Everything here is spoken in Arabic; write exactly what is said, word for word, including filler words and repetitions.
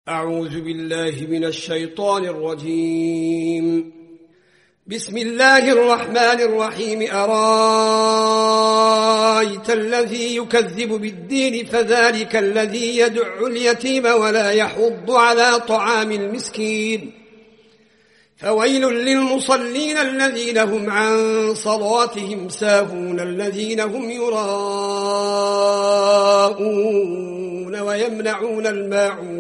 أعوذ بالله من الشيطان الرجيم. بسم الله الرحمن الرحيم. أرايت الذي يكذب بالدين فذلك الذي يدع اليتيم ولا يحض على طعام المسكين فويل للمصلين الذين هم عن صلاتهم ساهون الذين هم يراءون ويمنعون الماعون